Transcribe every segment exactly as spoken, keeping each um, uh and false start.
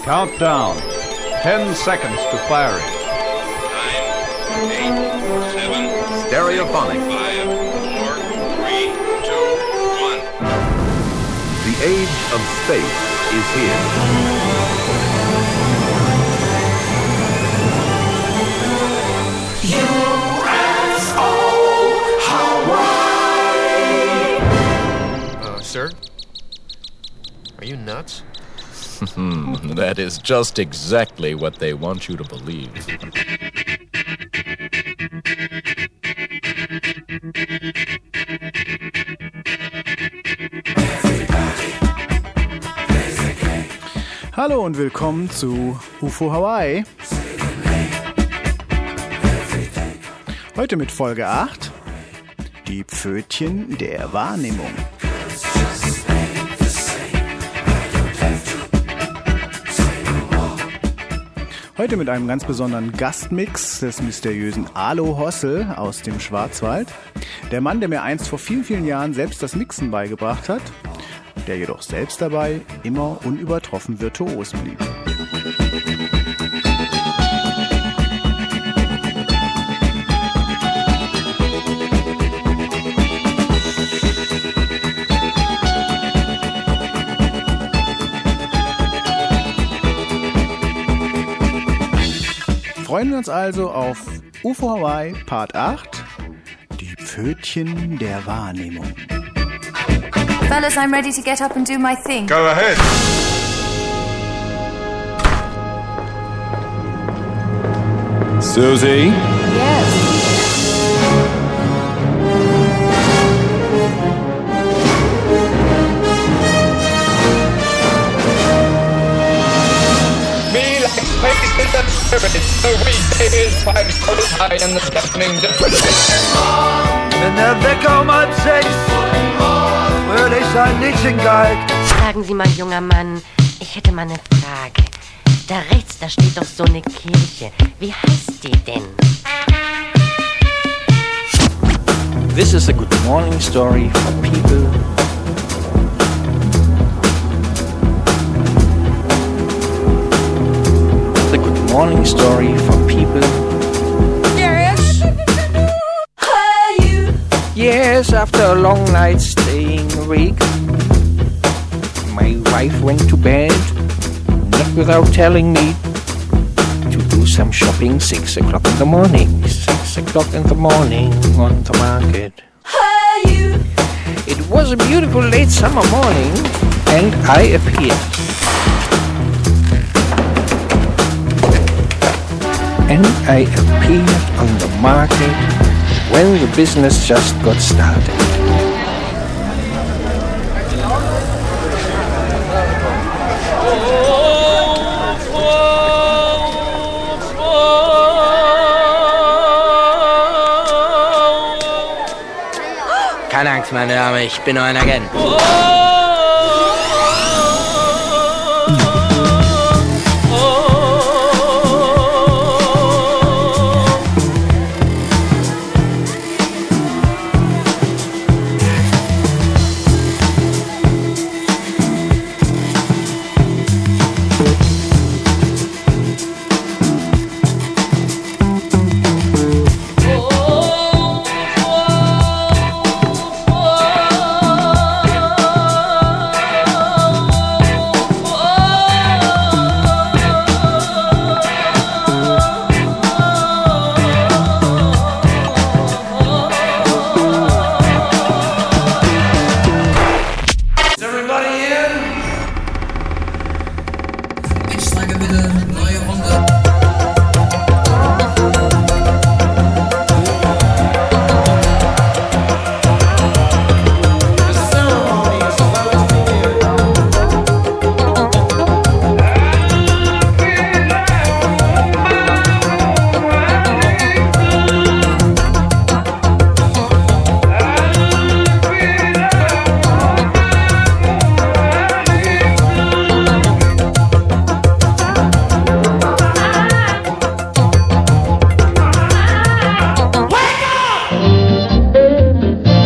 Countdown. Ten seconds to firing. Nine, eight, seven, Stereophonic. five, four, three, two, one. The age of space is here. Uh, sir? Are you nuts? That is just exactly what they want you to believe. Hallo und willkommen zu U F O Hawaii. Heute mit Folge acht, die Pfötchen der Wahrnehmung. Heute mit einem ganz besonderen Gastmix des mysteriösen Alo Hossel aus dem Schwarzwald. Der Mann, der mir einst vor vielen, vielen Jahren selbst das Mixen beigebracht hat, der jedoch selbst dabei immer unübertroffen virtuos blieb. Freuen wir uns also auf U F O Hawaii Part acht, die Pfötchen der Wahrnehmung. Fellas, I'm ready to get up and do my thing. Go ahead. Susie? Yes. Me like space is absurd. The weekday is five stories high and the deafening Wenn der Wecker um halb sechs fröhlich ein Liedchen geigt. Sagen Sie mal, junger Mann, ich hätte mal eine Frage. Da rechts, da steht doch so eine Kirche. Wie heißt die denn? This is a good morning story for people. The good morning story for people. Yes, after a long night staying awake, my wife went to bed, not without telling me to do some shopping six o'clock in the morning. Six o'clock in the morning on the market. It was a beautiful late summer morning, and I appeared. And I appeared on the market when the business just got started. Keine Angst, meine Dame, ich bin nur ein Agent.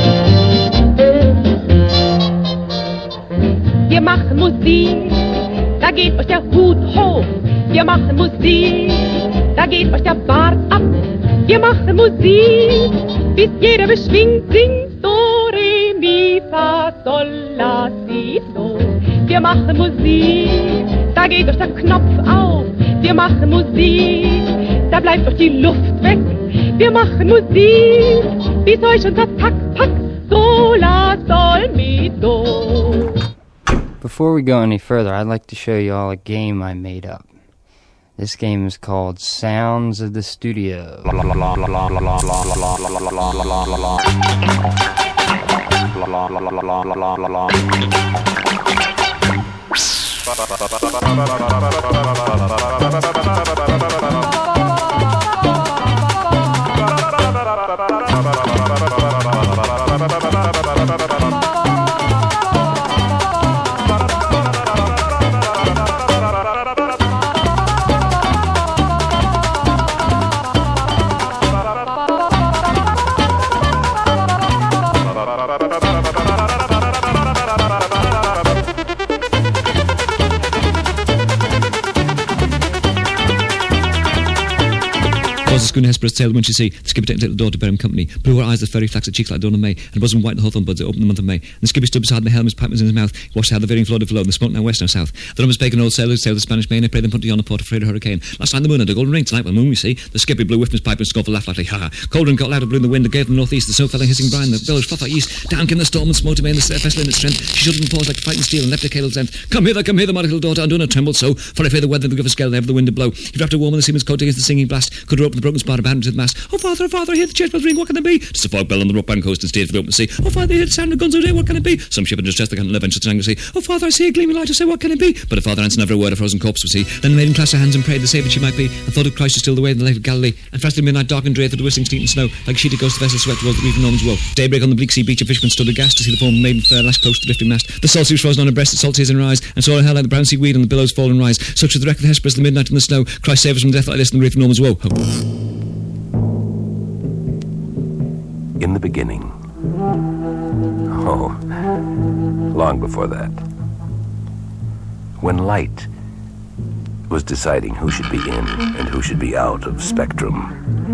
Wir machen Musik da geht euch der Hut hoch, wir machen Musik. Da geht euch der Bart ab, wir machen Musik. Bis jeder beschwingt singt, do, re, mi, fa, sol, la, si, do. Wir machen Musik, da geht euch der Knopf auf, wir machen Musik. Da bleibt euch die Luft weg, wir machen Musik. Bis euch unser Tack, Pack, so, la, sol, mi, do. Before we go any further, I'd like to show you all a game I made up. This game is called Sounds of the Studio. Spoon Hesperus tailed when she see the skipper take little daughter bear him company. Blue her eyes, the fairy flax, her cheeks like dawn of May, and bosom white the hawthorn buds that open the month of May. And the skipper stood beside the helm, his pipe was in his mouth. He watched how the veering flowed flow, and the smoke now west now south. The numbers bacon old sailors sailed the Spanish main. I prayed them put on a port afraid of hurricane. Last night the moon had a golden ring, tonight the moon we see. The skipper blew whiffed his pipe and scoffed laughed lightly. Ha ha. Cold and got louder blew in the wind that gave from the northeast. The snow fell in hissing brine, the billows fluff out east. Down came the storm and smote May, and the vessel in its strength. She shuddered and paused like fighting steel and leapt her cable's end. Come hither, come hither, my little daughter, undone and trembled so. For I fear the weather, the griffith's gale, ever the wind to blow. He wrapped her warm in the seaman's coat against the singing blast. Could her open the broken spar, abandoned to the mast. Oh, father, oh, father, I hear the church bells ring, what can they be? Just a fog bell on the rock bound coast and steered for the open sea. Oh, father, I hear the sound of guns all day, what can it be? Some ship in distress, they can't live in such an angry sea. Oh, father, I see a gleaming light, I say, what can it be? But a father answered never a word, a frozen corpse was he. Then the maiden clasped her hands and prayed, the saviour she might be, and thought of Christ was still the way in the lake of Galilee. And fast in midnight dark and drear through the whistling sleet and snow, like a sheet of ghost the vessel swept towards the reef of Norman's woe. Daybreak on the bleak sea beach, a fisherman stood aghast to see the form of a maiden fair lashed close to the lifting mast. The salt sea was frozen on her breast, the salt tears in her eyes, and saw her hair like the brown sea weed on the billows fall and rise. Such was the wreck of Hesperus, the midnight in the snow. Christ save us from death like this in the reef of Norman's woe. Oh. In the beginning. Oh, long before that. When light was deciding who should be in and who should be out of spectrum,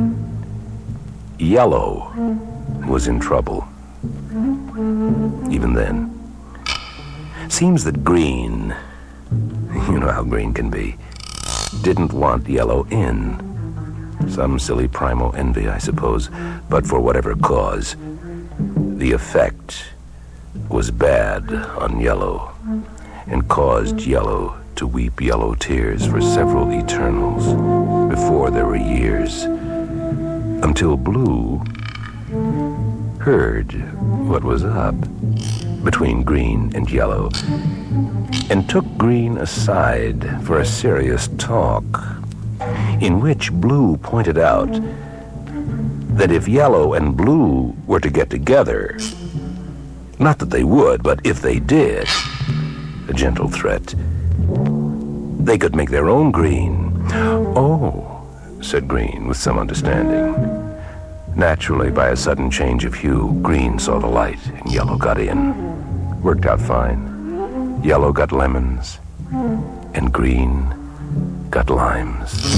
yellow was in trouble. Even then. Seems that green, you know how green can be, didn't want yellow in. Some silly primal envy, I suppose, but for whatever cause, the effect was bad on yellow and caused yellow to weep yellow tears for several eternals before there were years, until blue heard what was up between green and yellow and took green aside for a serious talk, in which blue pointed out that if yellow and blue were to get together, not that they would, but if they did, a gentle threat, they could make their own green. Oh, said Green with some understanding. Naturally, by a sudden change of hue, Green saw the light and yellow got in. Worked out fine. Yellow got lemons and green got limes.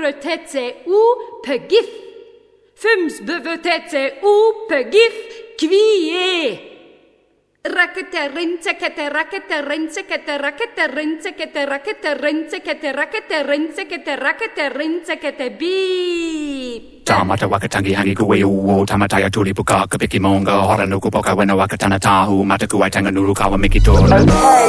bevetet ze u per gif. Fums bevetet ze u per gif kvie. Rakete rinse kete rakete rinse kete rakete rinse kete rakete rinse kete rakete rinse kete rakete rinse kete beep. Tamata wakatangi hangi kuwe uo tamataya tuli puka kapiki monga hora nuku poka wena wakatana tahu mataku aitanga nuru kawa mikitola.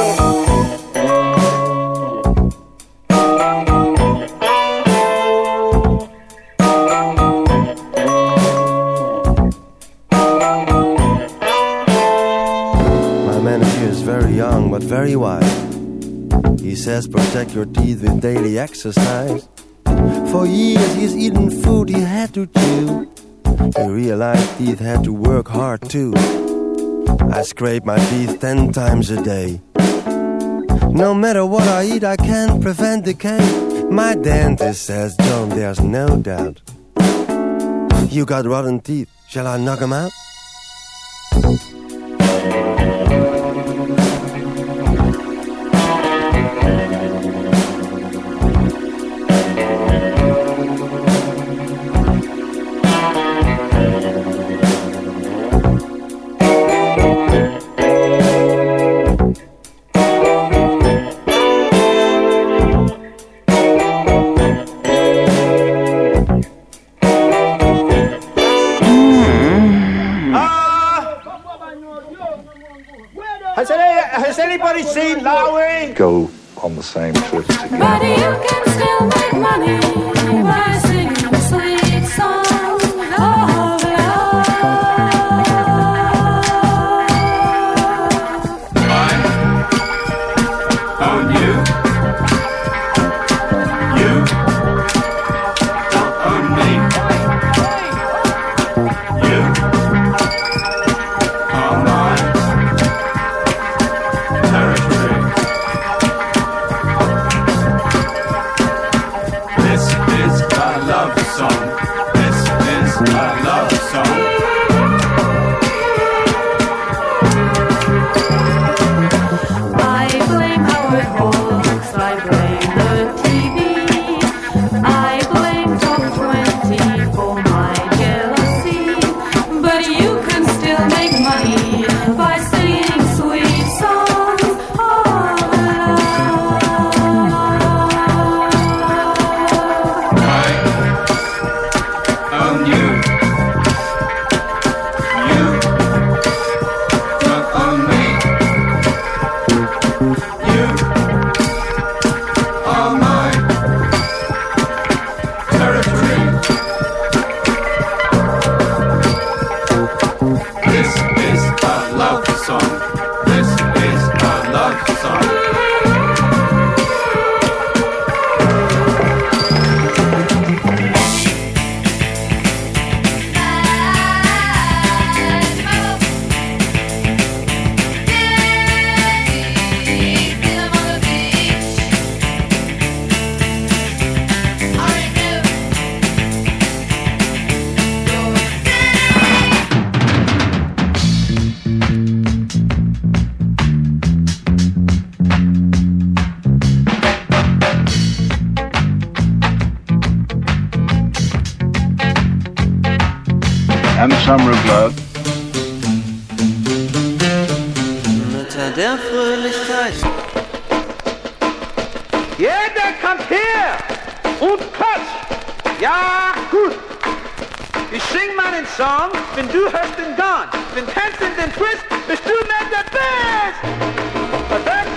But very wise. He says protect your teeth with daily exercise. For years he's eaten food he had to chew. He realized teeth had to work hard too. I scrape my teeth ten times a day. No matter what I eat, I can't prevent decay. My dentist says, John, there's no doubt. You got rotten teeth. Shall I knock 'em out? Has anybody seen Lowry? Go on the same trip together. But you can still make money by singing a sweet song of love. I own you. You don't own me. You are mine. And some Blood. Unter der Fröhlichkeit. Jeder kommt her und klatscht. Ja, gut. Ich sing meinen Song, wenn du hörst den Gong. Wenn tanzt in den Twist, bist du nicht der Best. Verdammt.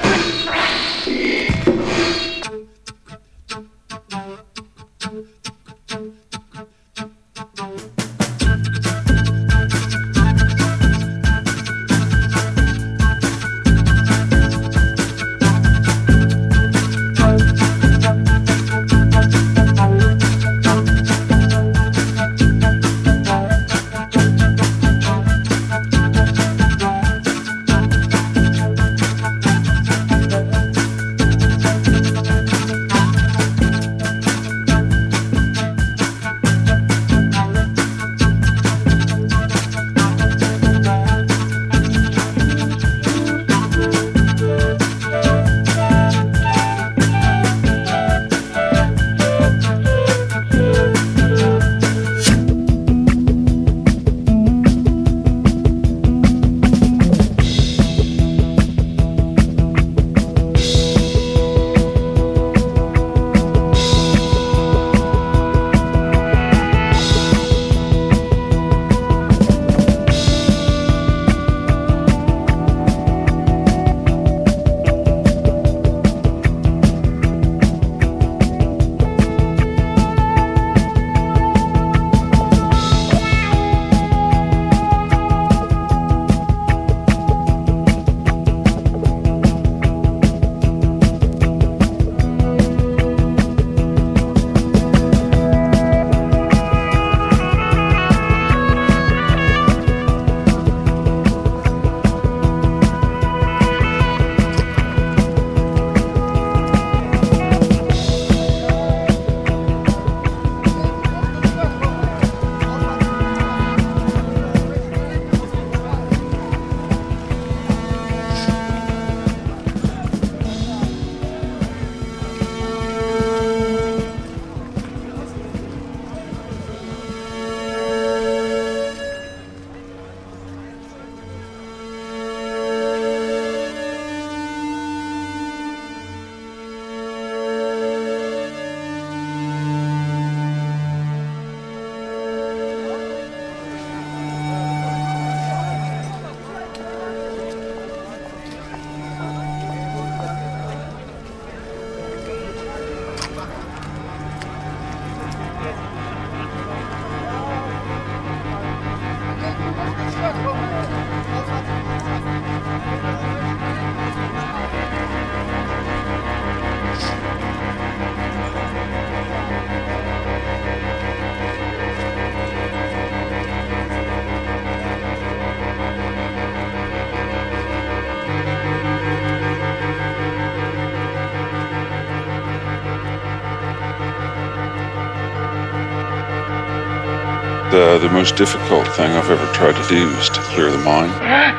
The, the most difficult thing I've ever tried to do is to clear the mind.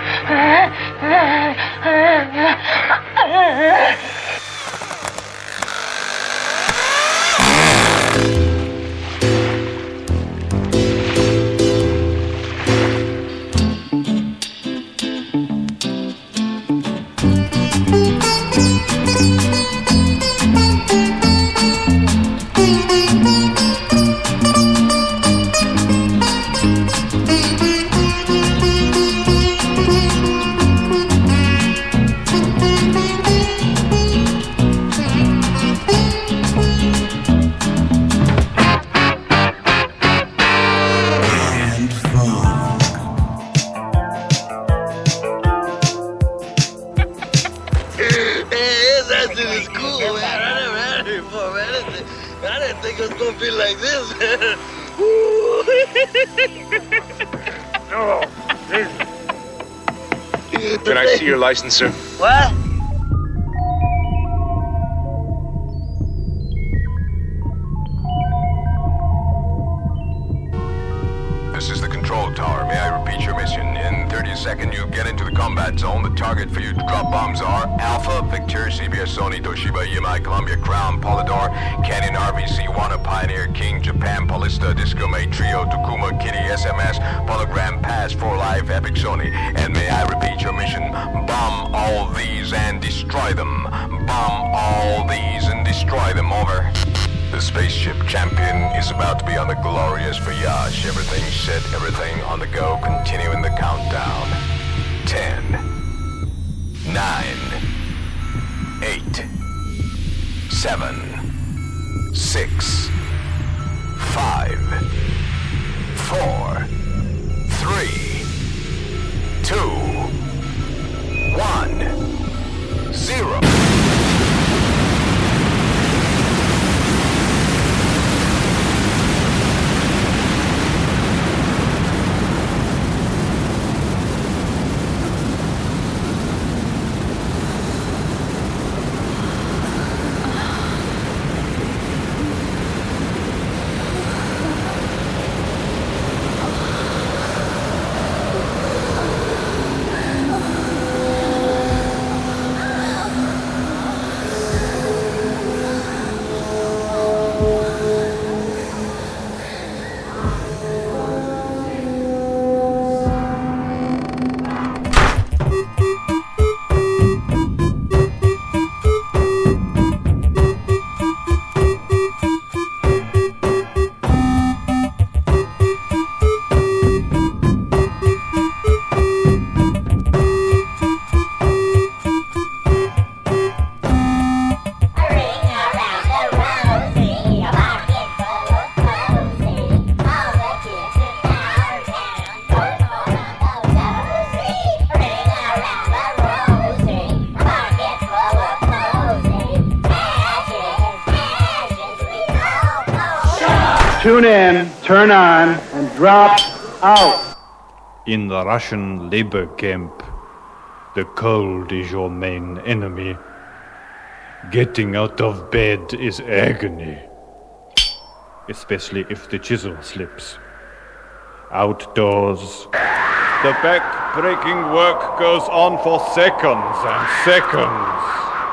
Can I see your license, sir? What? This is the control tower. May I repeat your mission? In thirty seconds, you get into the combat zone. The target for you to drop bombs are Alpha, Victor, C B S, Sony, Toshiba, E M I, Columbia, Crown, Polydor, Canon, R V C, Wana, Pioneer, King, Japan, Polista, Disco Mate, Trio, Takuma, Kitty, S M S, Polygram, Pass, For Life, Epic, Sony. And may I repeat your mission? Bomb all these and destroy them. Bomb all these and destroy them. Over. The spaceship champion is about to be on the glorious voyage. Everything set, everything on the go. Continuing the countdown. Ten, nine, eight, seven, six, five, four, three, two, one, zero. Tune in, turn on, and drop out. In the Russian labor camp, the cold is your main enemy. Getting out of bed is agony, especially if the chisel slips. Outdoors, the back-breaking work goes on for seconds and seconds.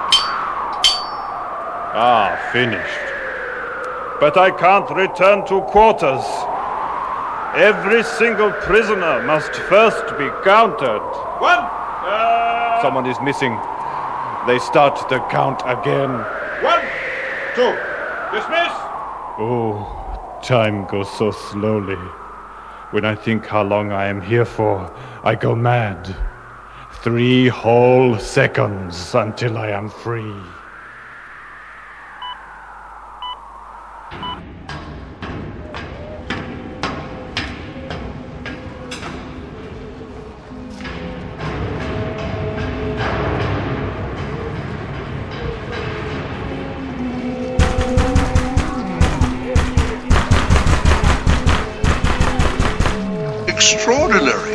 Ah, finished. But I can't return to quarters. Every single prisoner must first be counted. One! Uh... Someone is missing. They start the count again. One, two, dismiss! Oh, time goes so slowly. When I think how long I am here for, I go mad. Three whole seconds until I am free. Extraordinary.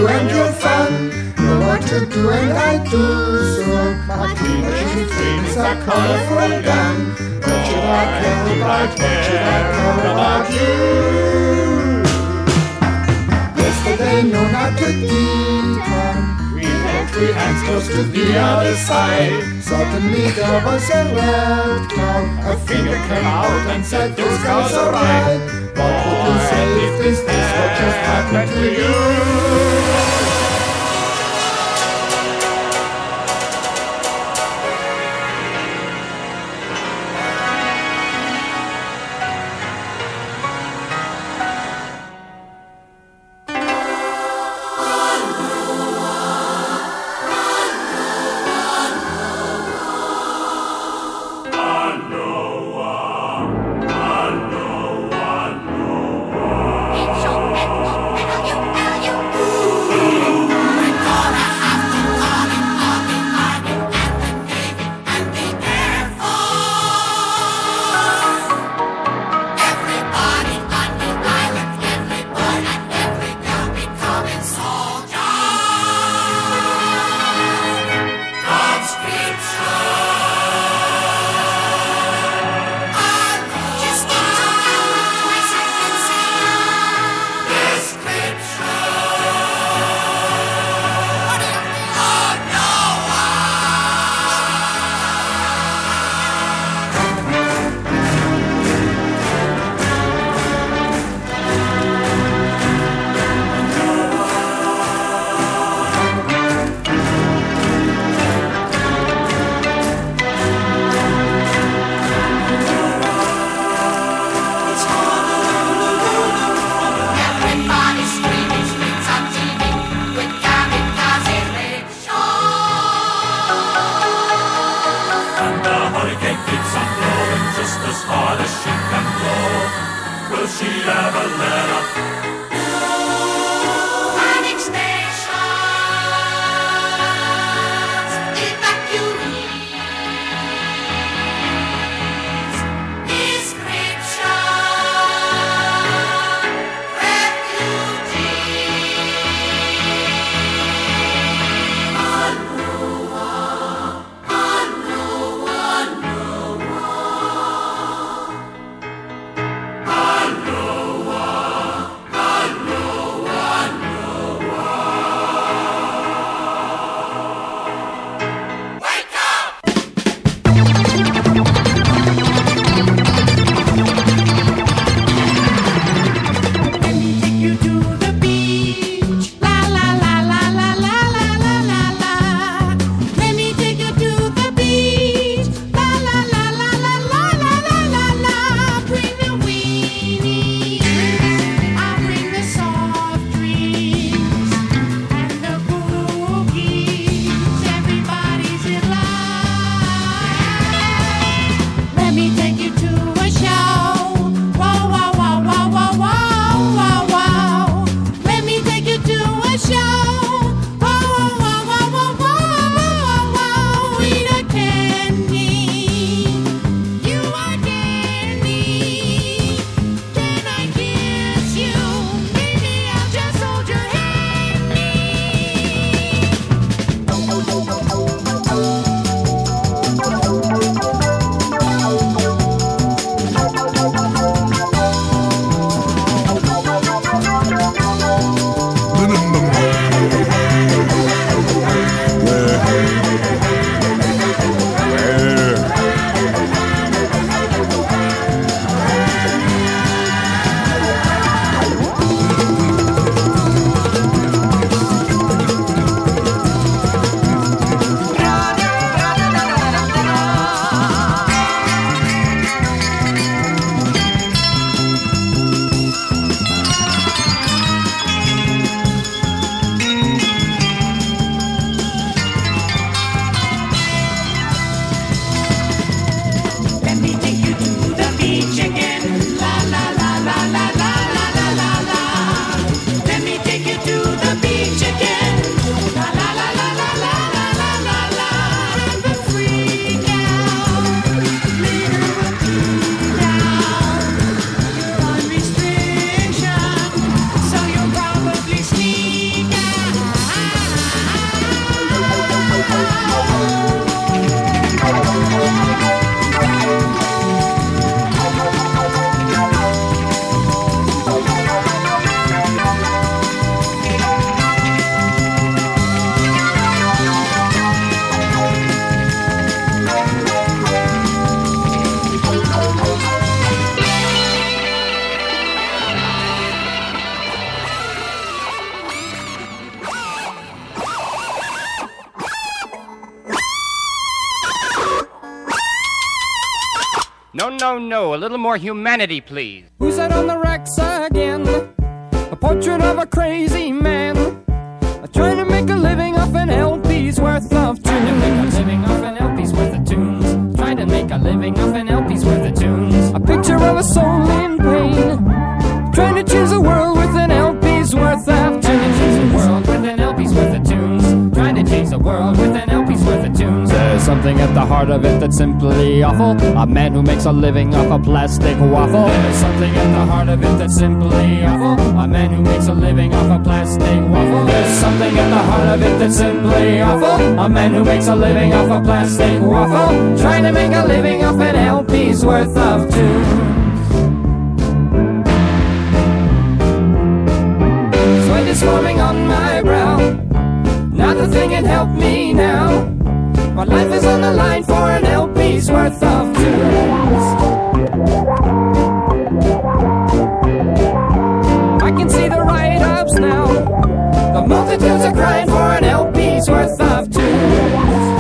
you and your fun. Know what to do and I do so. My teenage dreams are colorful gun. What should I care about? What should I care about you? Yesterday, no, not the deacon. We held three hands close to the other side. Suddenly there was a red cloud. A finger came out and said, "Those girls are right." What would you say if this is what just happened to you? No, no, no. A little more humanity, please. Who's that on the racks again? A portrait of a crazy man. Trying to make a living off an L P's worth of tunes. Trying to make a living off an L P's worth of tunes. Trying to make a living off an L P's worth of tunes. A picture of a soul in pain. Trying to change the world with an L P's worth of tunes. Trying to change the world with an L P's worth of tunes. Trying to change the world with an L P's worth of tunes. There's something at the heart of it that's simply awful. A man who makes a living off a plastic waffle. There's something at the heart of it that's simply awful. A man who makes a living off a plastic waffle. There's something at the heart of it that's simply awful. A man who makes a living off a plastic waffle. Trying to make a living off an L P's worth of tunes. Sweat is forming on my brow. Not a thing can help me now. My life is on the line for an L P's worth of tunes. I can see the write-ups now. The multitudes are crying for an L P's worth of tunes.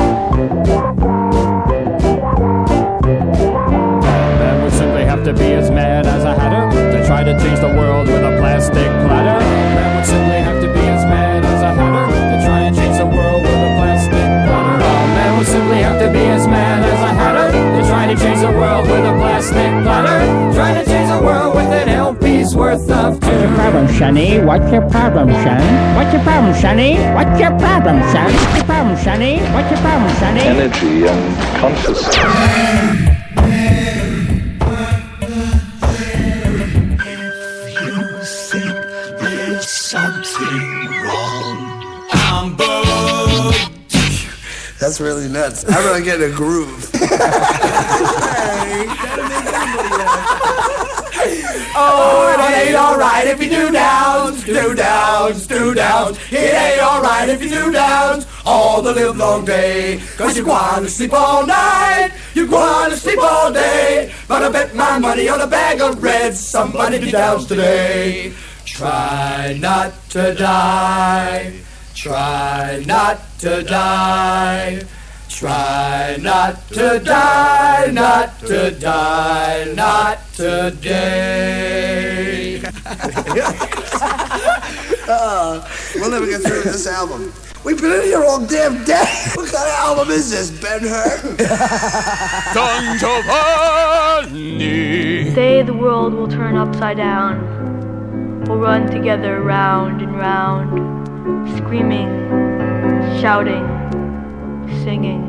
Man would simply have to be as mad as a hatter to try to change the world with a plastic platter. Man would simply have to be as mad as a hatter to try and change the world with a plastic platter. Oh, man would simply have to be as mad as a hatter to try to change the world with a plastic platter. Trying to change the world with an L P's worth of tunes. What's your problem, Sonny? What's your problem, son? What's your problem, Sonny? What's your problem, son? What's your problem, Sonny? What's your problem, Sonny? Energy and consciousness. Something wrong. I'm bugged. That's really nuts. How about I get a groove? Oh, it ain't alright if you do downs, do downs, do downs. It ain't alright if you do downs all the live long day. Cause you're going to sleep all night, you're going to sleep all day. But I bet my money on a bag of reds, somebody do downs today. Try not to die, try not to die. Try not to die, not to die, not today. uh, we'll never get through this album. We've been in here all damn day. What kind of album is this, Ben-Hur? Say the world will turn upside down. We'll run together round and round, screaming, shouting, singing.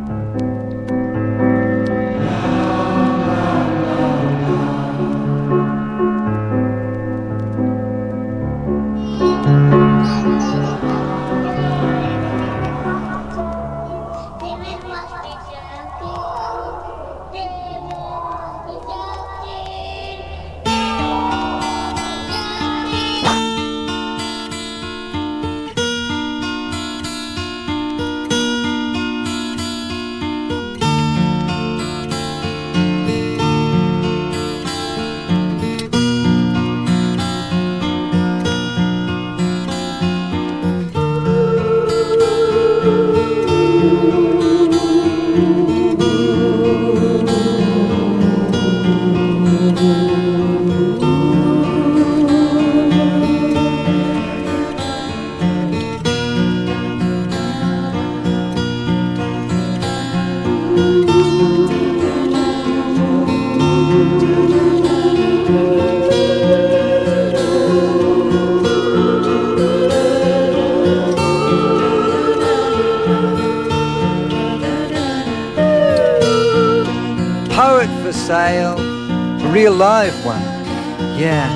Sale, a real live one. Yeah.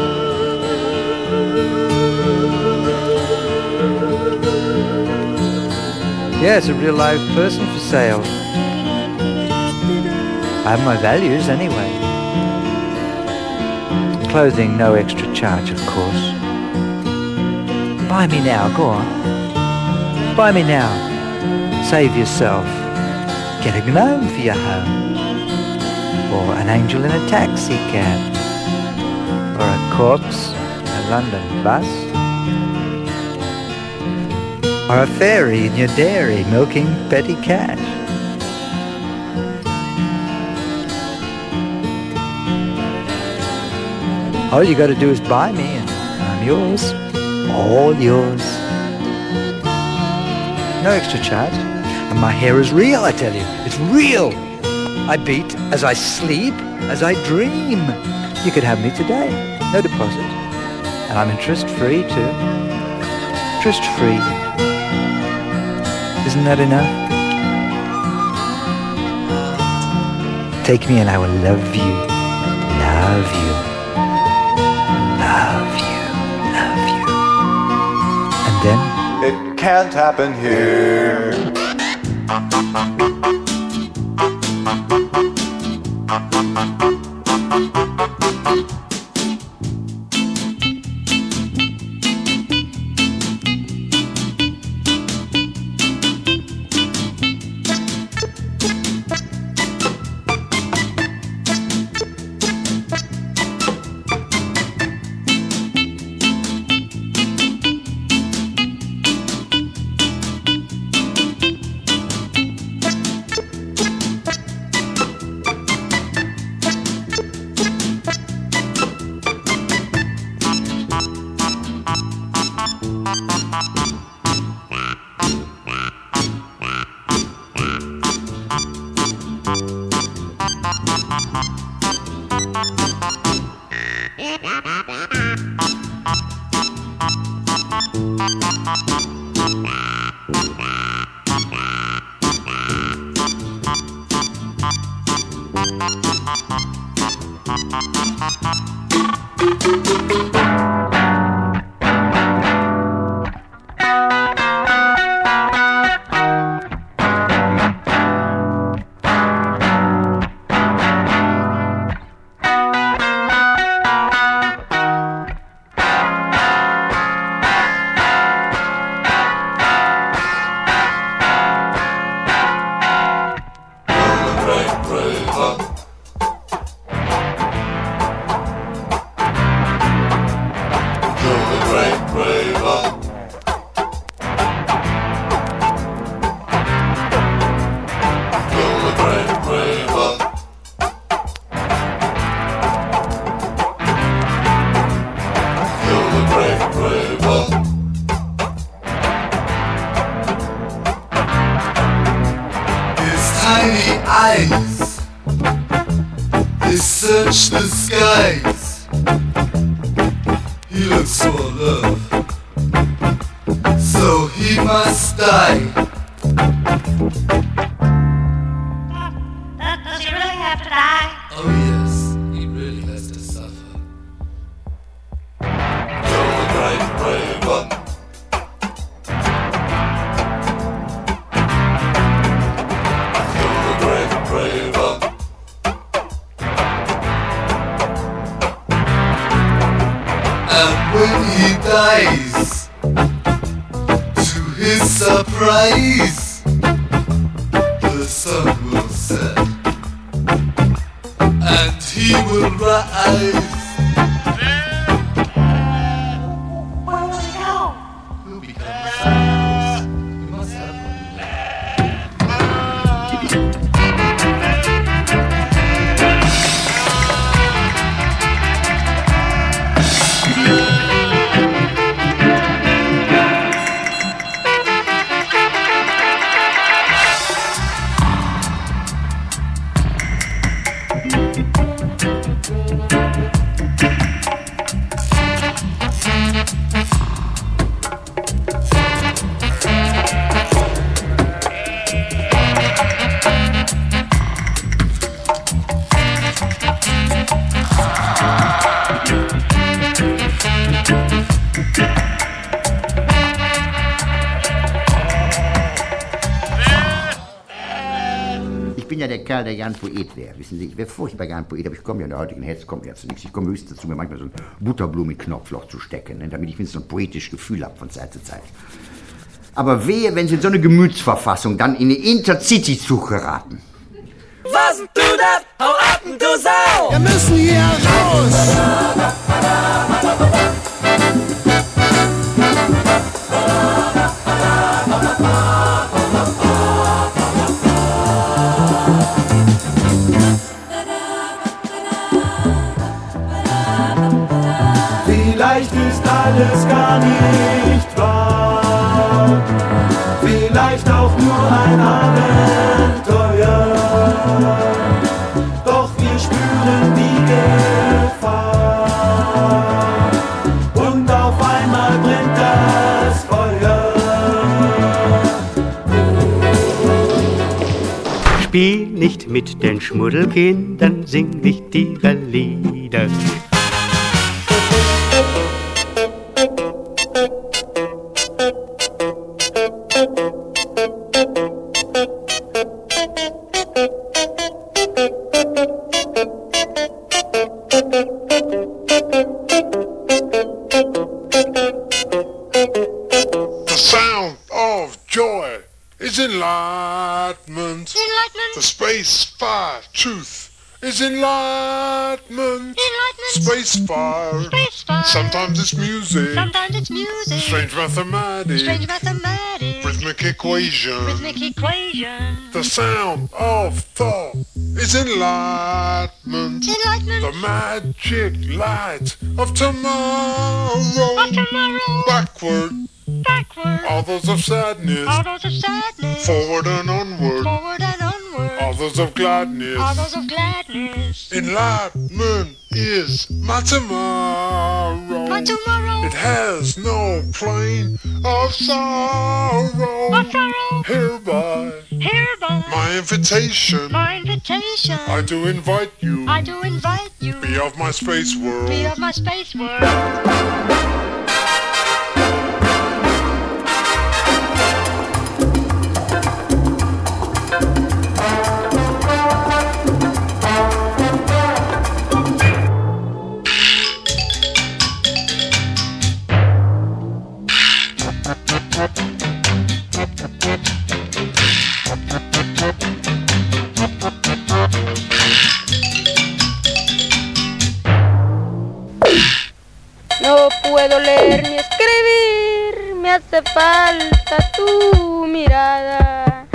Yeah, it's a real live person for sale. I have my values anyway. Clothing, no extra charge, of course. Buy me now, go on. Buy me now. Save yourself. Get a gnome for your home. Or an angel in a taxi cab, or a corpse in a London bus, or a fairy in your dairy milking petty cash. All you gotta do is buy me and I'm yours. All yours. No extra charge. And my hair is real, I tell you. It's real. I beat as I sleep, as I dream. You could have me today. No deposit. And I'm interest free too. Interest free. Isn't that enough? Take me and I will love you. Love you. Love you. Love you. And then? It can't happen here. Search the skies. He looks for love, so he must die. Does he really have to die? Oh yes, he really has to suffer. Kill the great raven. Kill the great raven. When he dies, to his surprise, the sun will set, and he will rise. Where will he go? He'll become Santa Claus. You must have one. Ich bin ja der Kerl, der gern Poet wäre. Wissen Sie, ich wäre furchtbar gern Poet, aber ich komme ja in der heutigen Hetze, kommt mir zu nichts. Ich komme höchstens dazu, mir manchmal so ein Butterblumen mit Knopfloch zu stecken, ne, damit ich wenigstens so ein poetisches Gefühl habe von Zeit zu Zeit. Aber wehe, wenn Sie in so eine Gemütsverfassung dann in eine Intercity-Zug geraten. Was du das? Hau ab, du Sau! Wir müssen hier raus! Da alles gar nicht wahr. Vielleicht auch nur ein Abenteuer, doch wir spüren die Gefahr. Und auf einmal brennt das Feuer. Spiel nicht mit den Schmuddelkindern, sing nicht ihre Lieder. The sound of joy is enlightenment. Enlightenment. The space fire truth is enlightenment. Enlightenment. Space fire. Space fire. Sometimes it's music. Sometimes it's music. Strange mathematics. Strange mathematics. Rhythmic equation. Rhythmic equation. The sound of thought is enlightenment. Enlightenment. The magic light of tomorrow. Of tomorrow. Backward. Backward. All those of sadness. All those of sadness. Forward and onward. Forward and onward. All those of gladness. All those of gladness. Enlightenment is my tomorrow. My tomorrow. It has no plane of sorrow. Of sorrow. Hereby. Hereby. My invitation. My invitation. I do invite you. I do invite you. Be of my space world. Be of my space world. No puedo leer ni escribir, me hace falta tu mirada.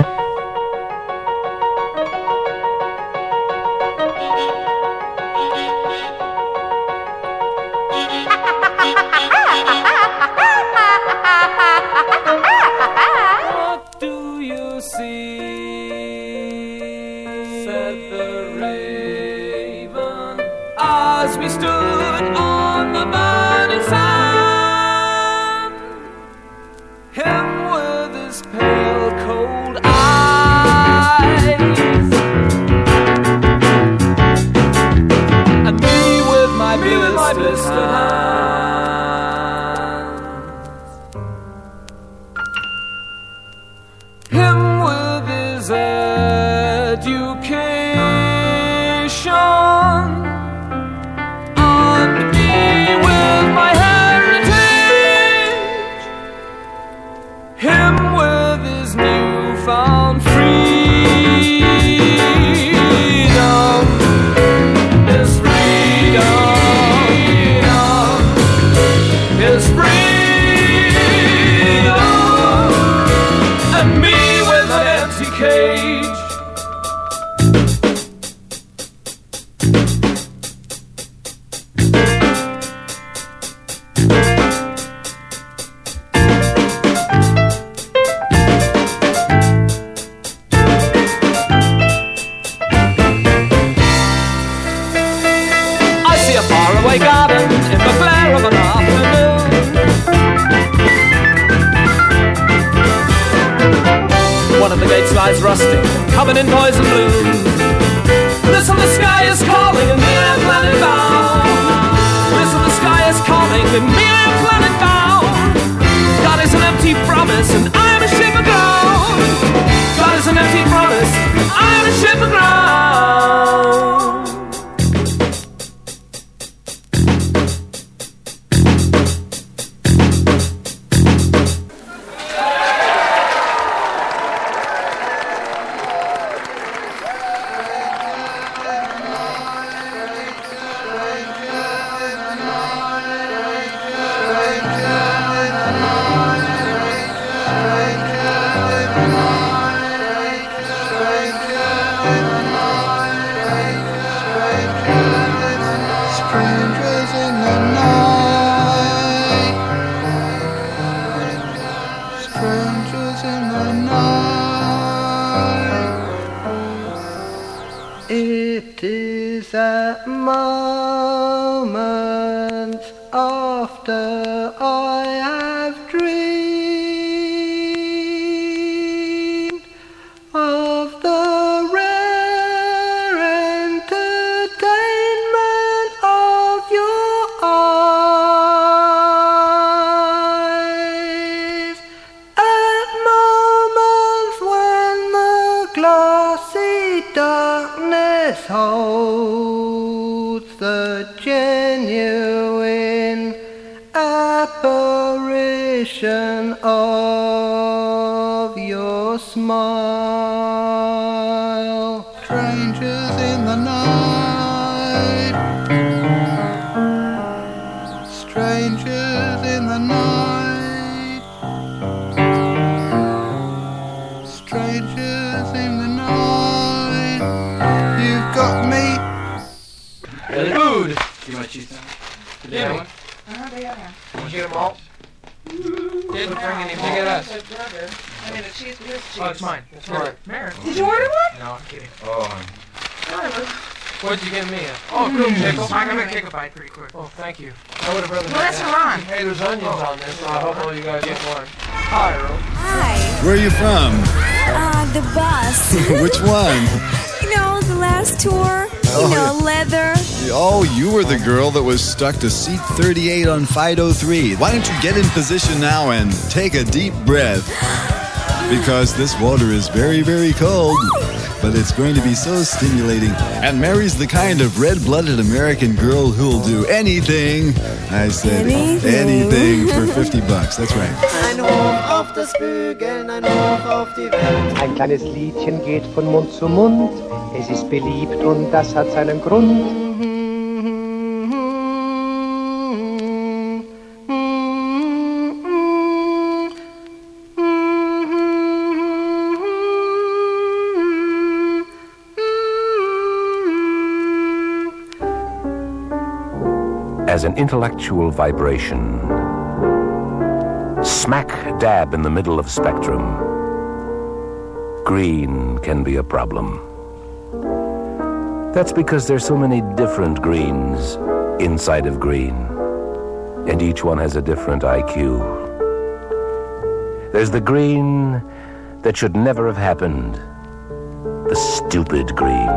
What do you see? Said the raven as we stood on the burning sand. Him with his pale cold eyes, and me with my me blistered, with my blistered hands. Him with his education, and me with my heritage. Him with his newfound freedom, his freedom, his freedom, and me with an empty cage. I see a faraway garden in the glare of an afternoon. One of the gates lies rusting, covered in poison bloom. Listen, the sky is calling and me a planet bound. Listen, the sky is calling and me a planet bound. God is an empty promise and I am a ship aground. God is an empty promise and I am a ship aground. Thank you. These are moments after I have dreamed of the rare entertainment of your eyes. At moments when the glassy darkness holds the genuine apparition of your smile. Strangers in the night, strangers in the night, strangers in the night. You've got me. Really? Food! You want to choose some? Yeah. one? Uh, they are. Want to get them all? Didn't bring any more. Get us. I mean, the cheese with cheese. Oh, it's mine. It's mine. Mary. Did you order one? No, I'm kidding. Oh, What'd you give me? Oh, grilled pickle. I'm gonna take a bite pretty quick. Oh, thank you. I would have rather. Well, that's Ron. Hey, there's onions on this, so I hope all you guys get one. Hi, Earl. Hi. Where are you from? Uh, the bus. Which one? You know, the last tour. You Oh, know, leather. Oh, you were the girl that was stuck to seat thirty-eight on Fight oh three. Why don't you get in position now and take a deep breath? Because this water is very, very cold. But it's going to be so stimulating. And Mary's the kind of red-blooded American girl who'll do anything. I said Anything. anything for fifty bucks. That's right. Ein Hoch auf das Bügeln, ein Hoch auf die Welt. Ein kleines Liedchen geht von Mund zu Mund. Es ist beliebt und das hat seinen Grund. As an intellectual vibration, smack dab in the middle of spectrum, green can be a problem. That's because there's so many different greens inside of green, and each one has a different I Q. There's the green that should never have happened, the stupid green.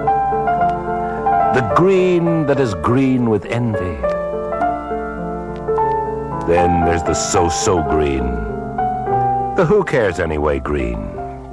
The green that is green with envy. Then there's the so-so green, the who cares anyway green.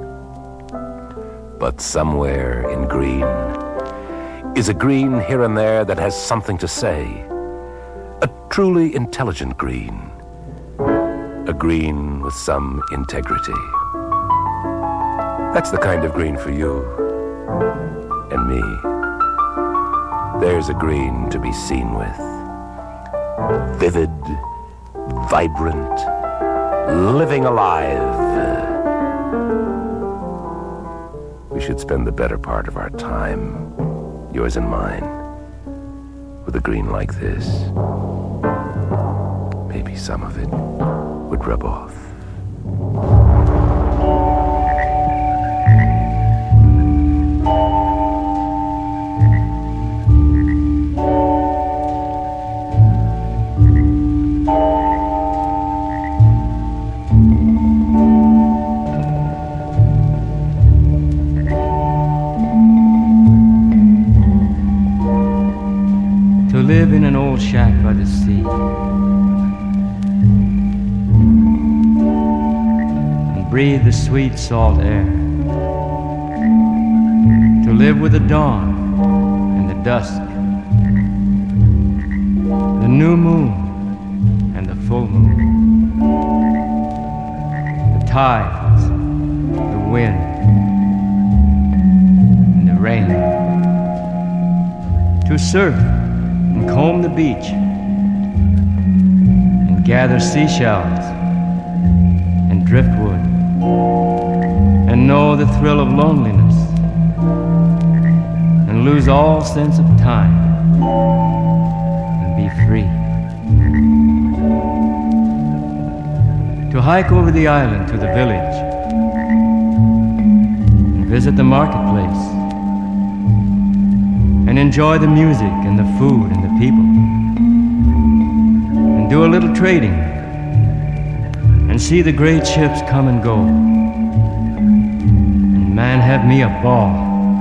But somewhere in green is a green here and there that has something to say. A truly intelligent green. A green with some integrity. That's the kind of green for you and me. There's a green to be seen with. Vivid, vibrant, living alive. We should spend the better part of our time, yours and mine, with a green like this. Maybe some of it would rub off. Live in an old shack by the sea and breathe the sweet salt air. To live with the dawn and the dusk, the new moon and the full moon, the tides, the wind and the rain. To surf and comb the beach and gather seashells and driftwood and know the thrill of loneliness and lose all sense of time and be free. To hike over the island to the village and visit the marketplace and enjoy the music and the food and the people, and do a little trading, and see the great ships come and go, and man, have me a ball.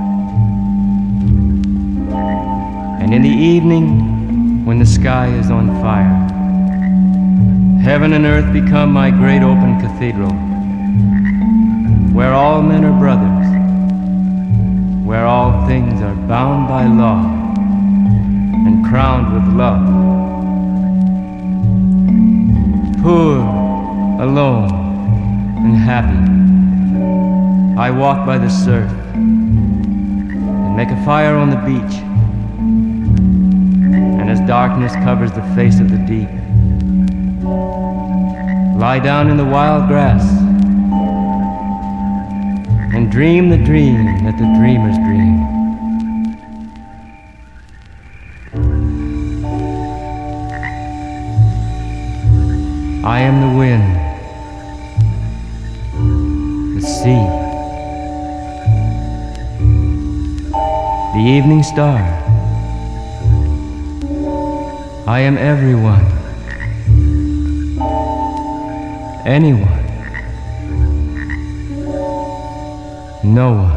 And in the evening, when the sky is on fire, heaven and earth become my great open cathedral, where all men are brothers, where all things are bound by law and crowned with love. Poor, alone, and happy, I walk by the surf and make a fire on the beach, and as darkness covers the face of the deep, lie down in the wild grass and dream the dream that the dreamers dream. I am the wind, the sea, the evening star. I am everyone, anyone, no one.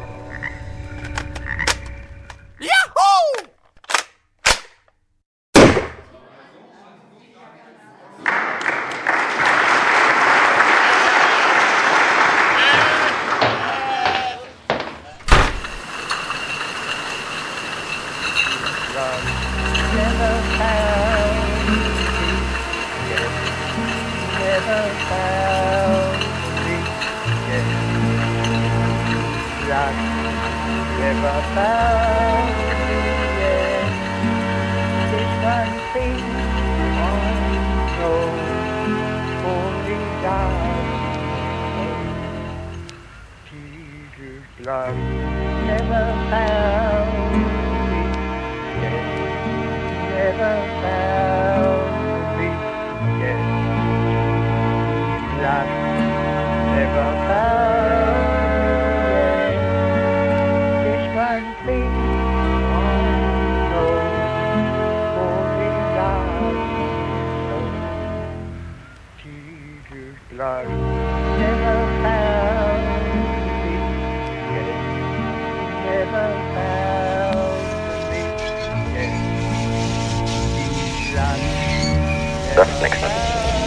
That's next time.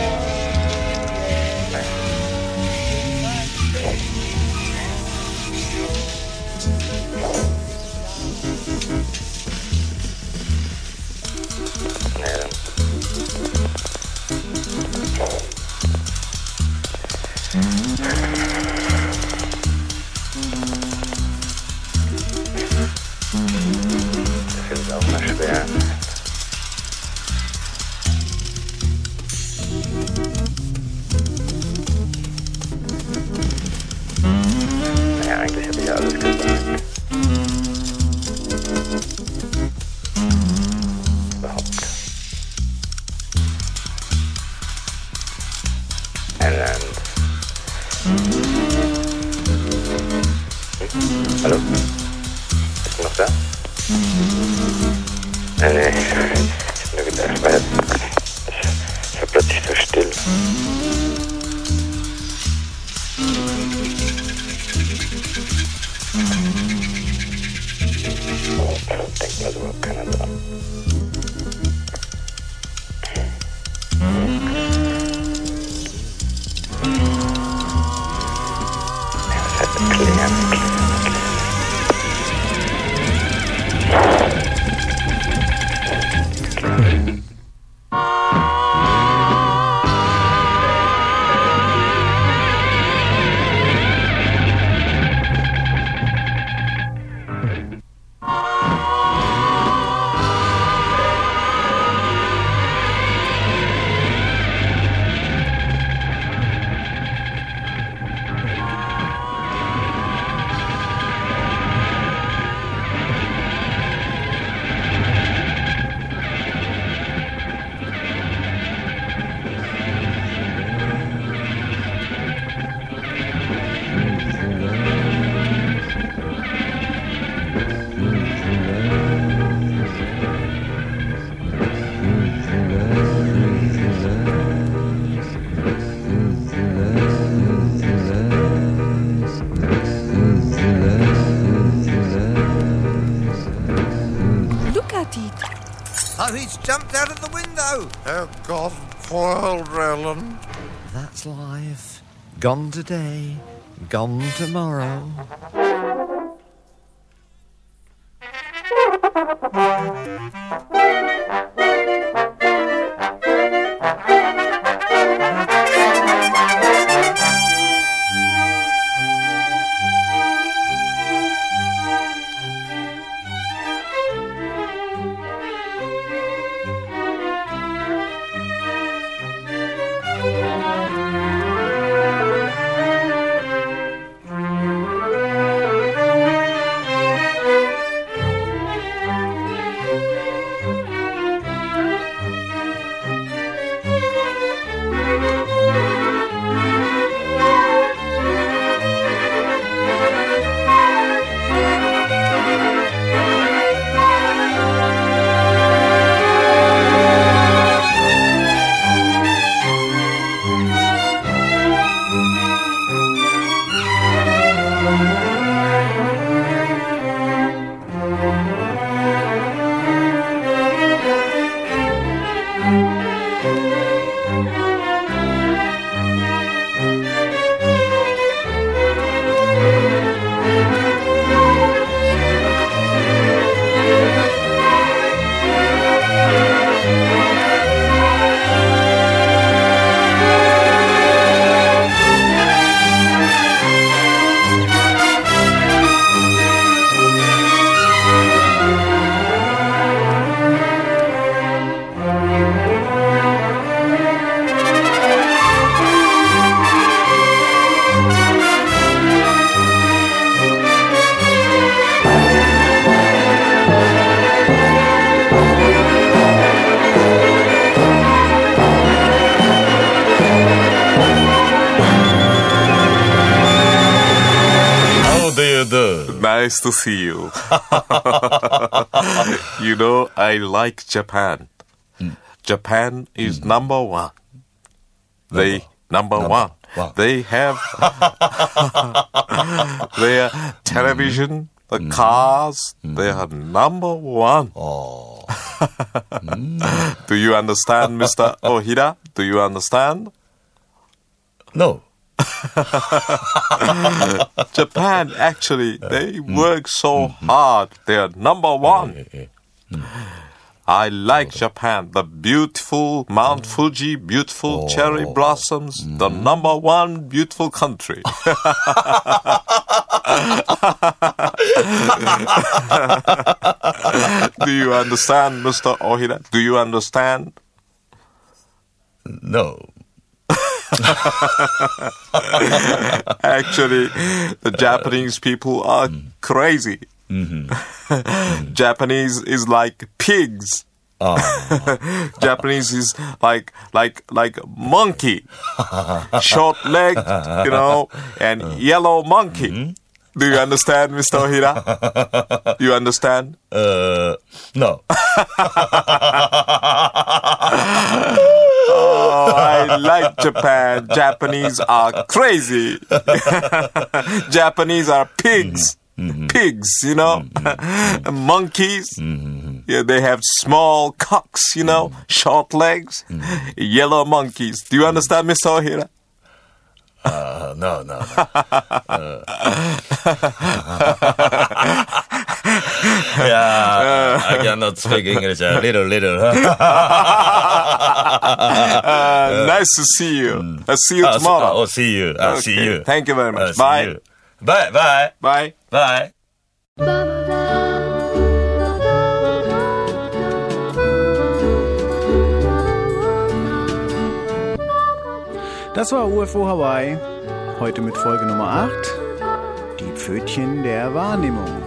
Das ist auch mal schwer. Naja, eigentlich habe ich ja alles gesagt. Überhaupt. And hm? Hallo? Bist du noch da? Nein, nee, ich hab nur gedacht, weil es war plötzlich so still. Denkt also überhaupt keiner dran. Ja, das heißt erklären. Oh, he's jumped out of the window. Oh, God, poor old Roland. That's life. Gone today, gone tomorrow. Nice to see you. You know, I like Japan. Mm. Japan is mm. number one. They number, number one. one. They have their television, the mm. cars. Mm. They are number one. Oh. Do you understand, Mister Ohira? Do you understand? No. Japan, actually, they work so hard. They are number one. I like Japan. The beautiful Mount Fuji, beautiful oh. cherry blossoms, mm. the number one beautiful country. Do you understand, Mister Ohira? Do you understand? No. Actually, the Japanese people are mm. crazy. Mm-hmm. Mm. Japanese is like pigs. Oh. Japanese is like like like monkey, short legged, you know, and uh. yellow monkey. Mm-hmm. Do you understand, Mister Ohira? You understand? Uh, no. Oh, I like Japan. Japanese are crazy. Japanese are pigs. Mm-hmm. Pigs, you know. Mm-hmm. Monkeys. Mm-hmm. Yeah, they have small cocks, you know, mm-hmm. short legs. Mm-hmm. Yellow monkeys. Do you understand, Mister Ohira? Uh, no, no, no. Uh. Yeah, I cannot speak English. A little, little. uh, nice to see you. I'll see you uh, tomorrow. Oh, see you. I'll okay. see you. Thank you very much. Uh, bye. You. Bye, bye. Bye. Bye. Das war U F O Hawaii, heute mit Folge Nummer acht, die Pfötchen der Wahrnehmung.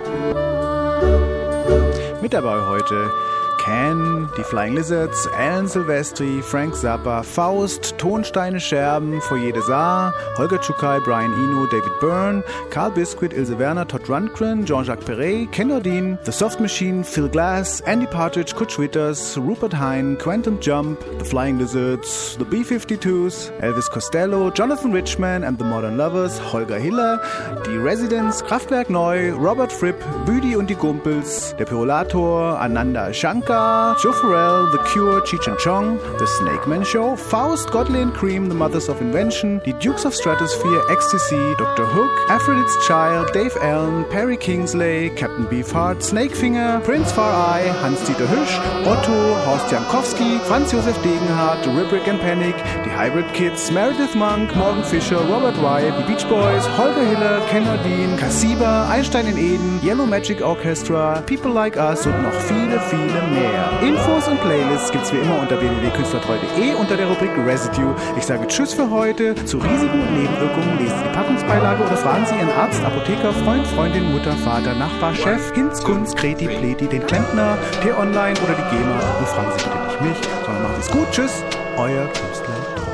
Mit dabei heute Can, die Flying Lizards, Alan Silvestri, Frank Zappa, Faust, Tonsteine Scherben, Foyer des Arts, Holger Czukay, Brian Eno, David Byrne, Carl Biscuit, Ilse Werner, Todd Rundgren, Jean-Jacques Perret, Ken Nordin, The Soft Machine, Phil Glass, Andy Partridge, Kutch Witters, Rupert Hine, Quantum Jump, The Flying Lizards, The B fifty-twos, Elvis Costello, Jonathan Richman and the Modern Lovers, Holger Hiller, die Residents, Kraftwerk Neu, Robert Fripp, Büdi und die Gumpels, der Perolator, Ananda Shankar, Gaga, Joe Farrell, The Cure, Cheech and Chong, The Snake Man Show, Faust, Godley and Cream, The Mothers of Invention, Die Dukes of Stratosphere, Ecstasy, Doctor Hook, Aphrodite's Child, Dave Allen, Perry Kingsley, Captain Beefheart, Snakefinger, Prince Far Eye, Hans-Dieter Hüsch, Otto, Horst Jankowski, Franz Josef Degenhardt, The Ribrick and Panic, Die Hybrid Kids, Meredith Monk, Morgan Fischer, Robert Wyatt, Die Beach Boys, Holger Hiller, Ken Nordin, Cassiba, Einstein in Eden, Yellow Magic Orchestra, People Like Us und noch viele, viele mehr. Infos und Playlists gibt's wie immer unter w w w punkt künstlertreu punkt de unter der Rubrik Residue. Ich sage Tschüss für heute. Zu Risiken und Nebenwirkungen lesen Sie die Packungsbeilage oder fragen Sie Ihren Arzt, Apotheker, Freund, Freundin, Mutter, Vater, Nachbar, Chef, Hinz, Kunz, Kreti, Pleti, den Klempner, T-Online oder die GEMA. Und fragen Sie bitte nicht mich, sondern machen Sie es gut. Tschüss, euer Künstler.